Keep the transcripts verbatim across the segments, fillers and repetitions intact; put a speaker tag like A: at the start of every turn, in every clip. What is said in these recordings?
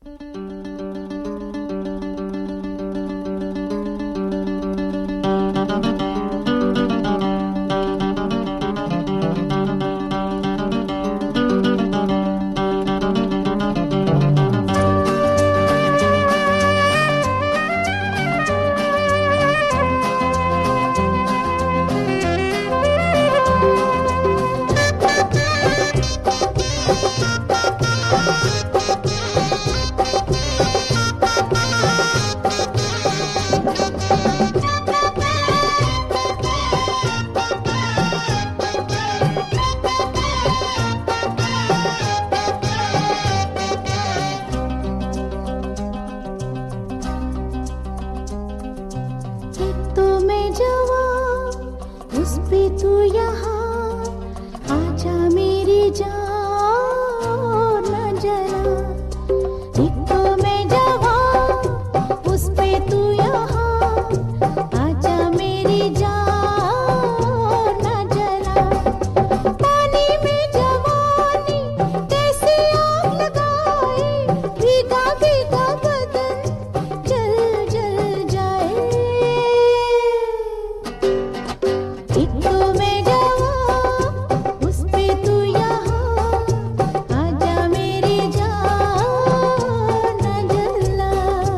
A: उस पे तू यहाँ आजा मेरी जान न जला। एक तो मैं जवां उस पे तू यहाँ आजा मेरी जान न जला। पानी में जवानी कैसे आग लगाए, भीगा भीगा बदन जल जल जाए। एक तो मैं जवां उस पे तू यहाँ आजा मेरी जान न जला।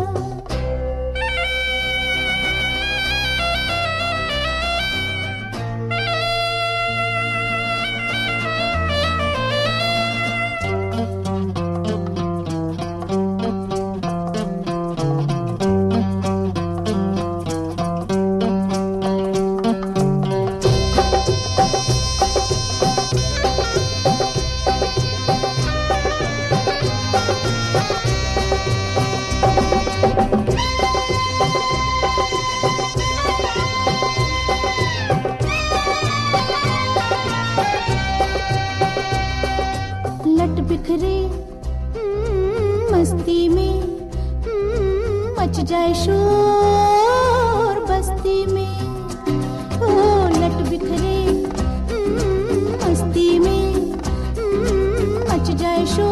A: लट बिखरे हम्म, मस्ती में हम्म, मच जाए शोर बस्ती में। ओ लट बिखरे हम्म, मस्ती में हम्म, मच जाए शोर